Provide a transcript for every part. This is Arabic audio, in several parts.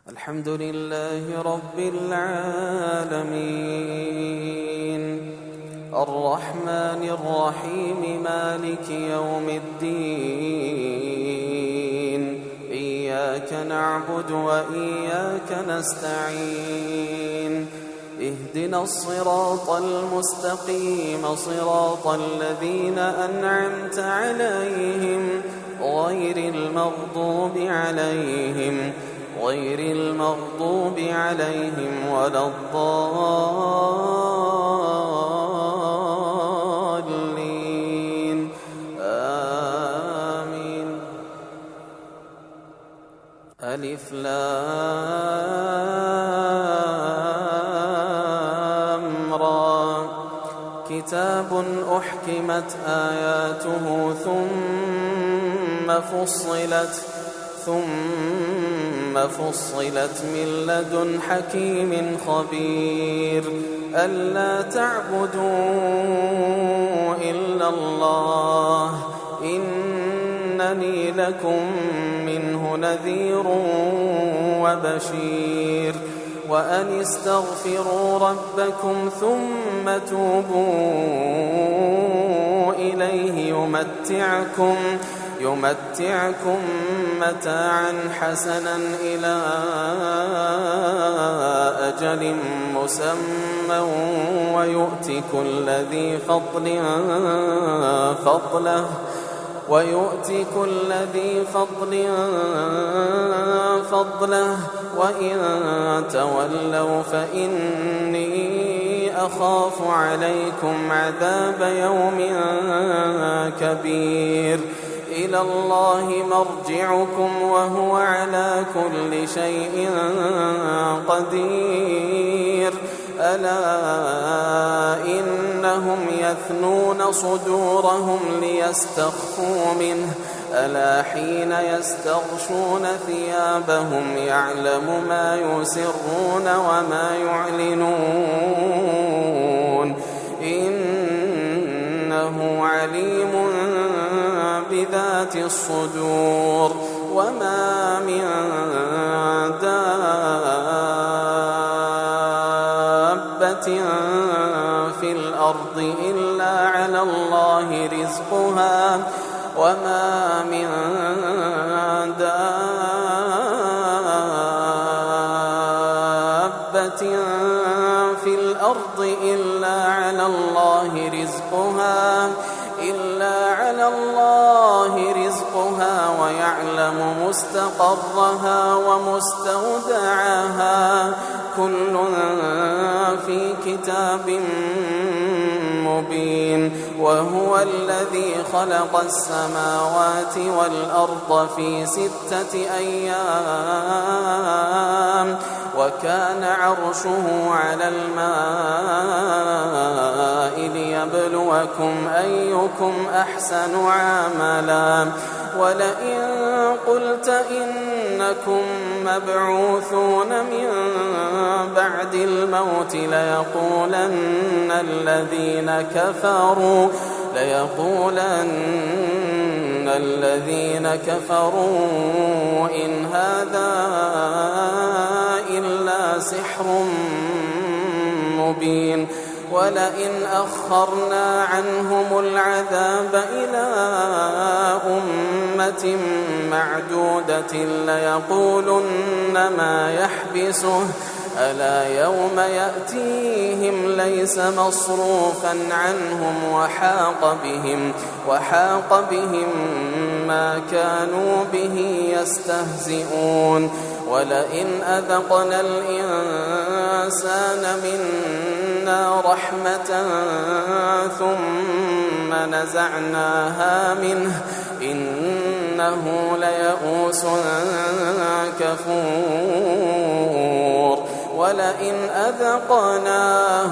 الحمد لله رب العالمين الرحمن الرحيم مالك يوم الدين إياك نعبد وإياك نستعين اهدنا الصراط المستقيم صراط الذين أنعمت عليهم غير المغضوب عليهم ولا الضالين آمين. ألف لام را كتاب أحكمت آياته ثم فصلت من لدن حكيم خبير ألا تعبدوا إلا الله إنني لكم منه نذير وبشير وأن استغفروا ربكم ثم توبوا إليه يمتعكم متاعا حسنا إلى أجل مسمى ويؤتِ كل ذي فضل فضله وإن تولوا فإني أخاف عليكم عذاب يوم كبير إلى الله مرجعكم وهو على كل شيء قدير ألا إنهم يثنون صدورهم ليستخفوا منه ألا حين يستغشون ثيابهم يعلم ما يسرون وما يعلنون إنه عليم بذات الصدور وما من دابة في الأرض إلا على الله رزقها وما من دابة في الأرض إلا على الله رزقها ويعلم مستقرها ومستودعها كل في كتاب مبين وهو الذي خلق السماوات والأرض في 6 أيام وكان عرشه على الماء ليبلوكم أيكم أحسن عملا ولئن قلت إنكم مبعوثون من بعد الموت ليقولن الذين كفروا إن هذا إلا سحر مبين ولئن أخرنا عنهم العذاب إلى أمة معدودة ليقولن ما يحبسه ألا يوم يأتيهم ليس مصروفا عنهم وحاق بهم ما كانوا به يستهزئون ولئن أذقنا الإنسان منا رحمة ثم نزعناها منه إنه ليئوس كفور ولئن أذقناه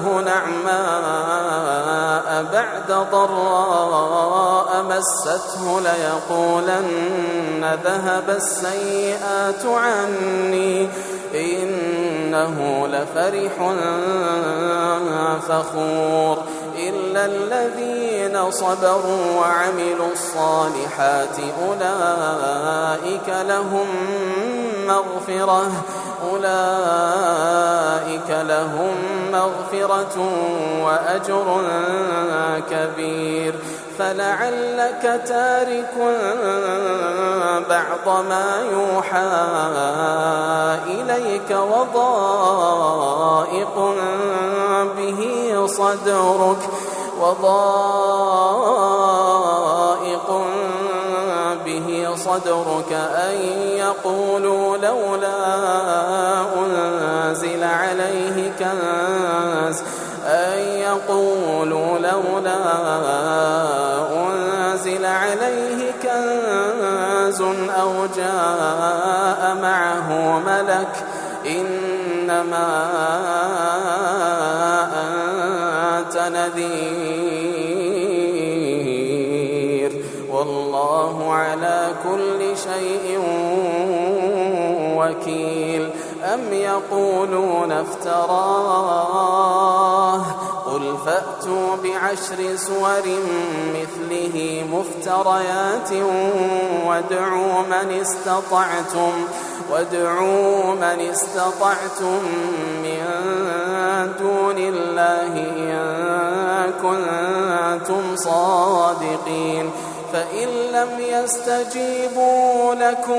نعماء بعد ضراء مسته ليقولن ذهب السيئات عني إنه لفرح فخور إلا الذين صبروا وعملوا الصالحات أولئك لهم أولئك لهم مغفرة وأجر كبير. فلعلك تارك بعض ما يوحى إليك وضائق به صدرك أن يقولوا لولا أنزل عليه كنز أو جاء معه ملك إنما أنت نذير والله على كل شيء وكيل. أم يقولون افتراه قل فأتوا ب10 سور مثله مفتريات وادعوا من استطعتم من دون الله إن كنتم صادقين. فإن لم يستجيبوا لكم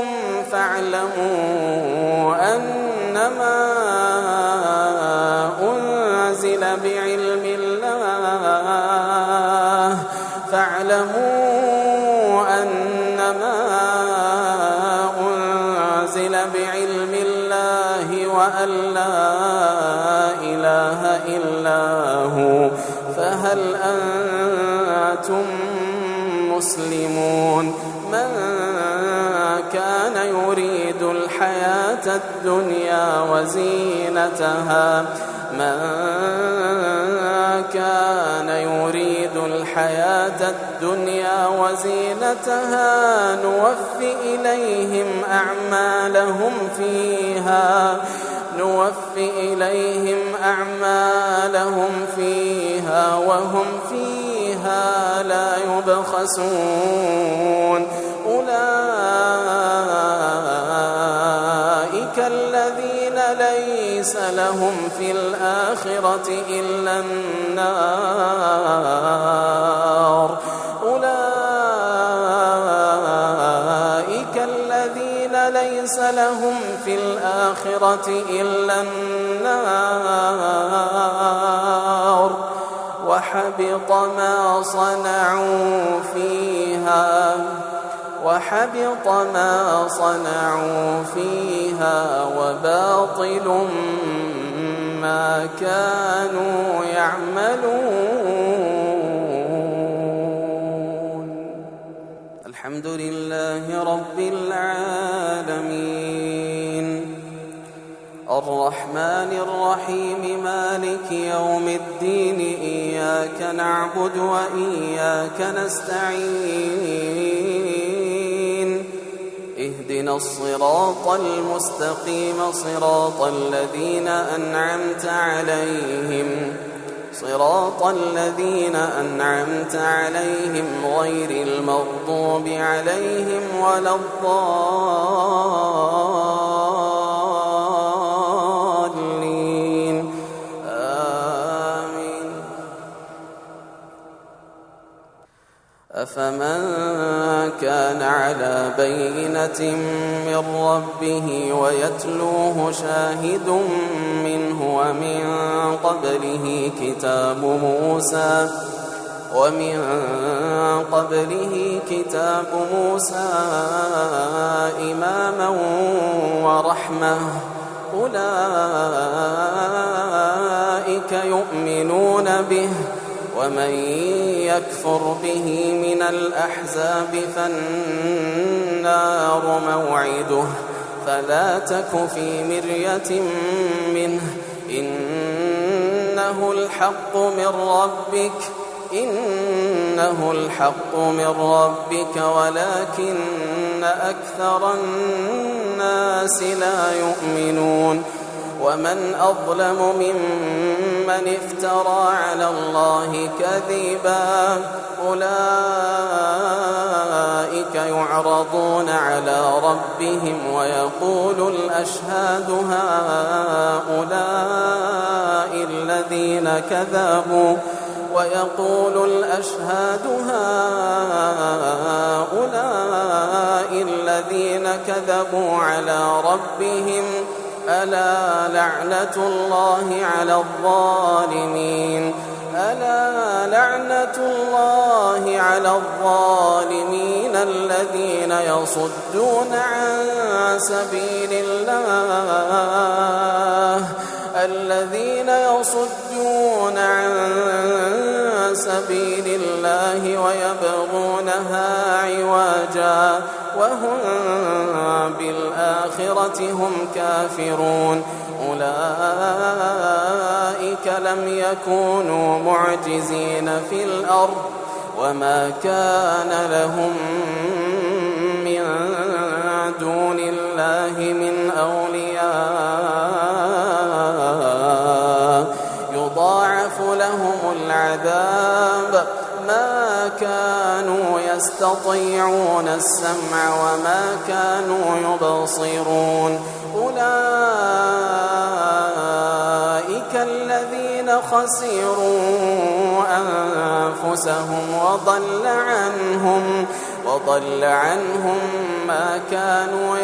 فاعلموا أنما أنزل بعلم الله وأن لا إله إلا هو فهل أنتم مسلمون. من كان يريد الحياة الدنيا وزينتها نوفي إليهم أعمالهم فيها وهم فيها لا يبخسون. أولئك الذين ليس لهم في الآخرة إلا النار. وحبط ما صنعوا فيها وباطل ما كانوا يعملون. الحمد لله رب العالمين الرحمن الرحيم مالك يوم الدين إياك نعبد وإياك نستعين اهدنا الصراط المستقيم صراط الذين أنعمت عليهم غير المغضوب عليهم ولا الضالين آمين. أفمن كان على بينة من ربه ويتلوه شاهد منه ومن قبله كتاب موسى إماما ورحمة أولئك يؤمنون به ومن يكفر به من الأحزاب فالنار موعده فلا تك في مرية منه إنه الحق من ربك ولكن أكثر الناس لا يؤمنون. ومن أظلم ممن افترى على الله كذبا أولئك يعرضون على ربهم ويقول الأشهاد هؤلاء الذين كذبوا على ربهم ألا لعنة الله على الظالمين الذين يصدون عن سبيل الله ويبغونها عوجا وهم بالآخرة هم كافرون أولئك لم يكونوا معجزين في الأرض وما كان لهم من دون الله من أولياء يضاعف لهم العذاب ما كانوا يستطيعون السمع وما كانوا يبصرون أولئك الذين خسروا أنفسهم وضل عنهم ما كانوا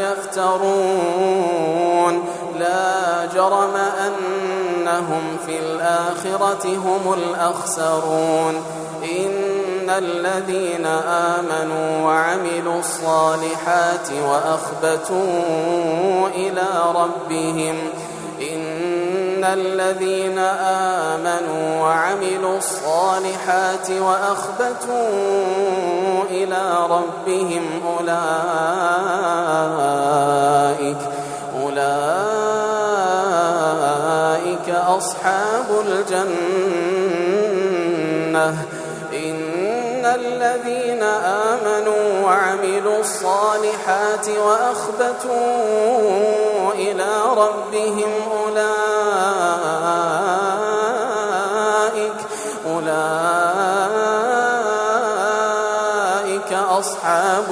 يفترون لا جرم أنهم في الآخرة هم الأخسرون إن الذين آمنوا وعملوا الصالحات وأخبتوا إلى ربهم أولئك أصحاب الجنة إن الذين آمنوا وعملوا الصالحات وأخبتوا إلى ربهم أولئك أصحاب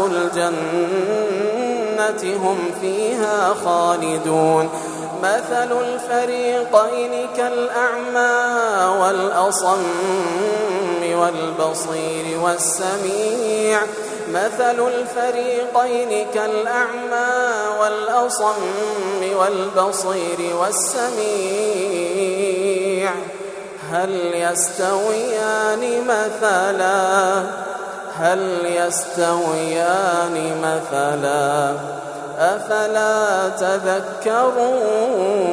الجنة هم فيها خالدون مثل الفريقين كالأعمى والأصم والبصير والسميع هل يستويان مثلا أفلا تذكرون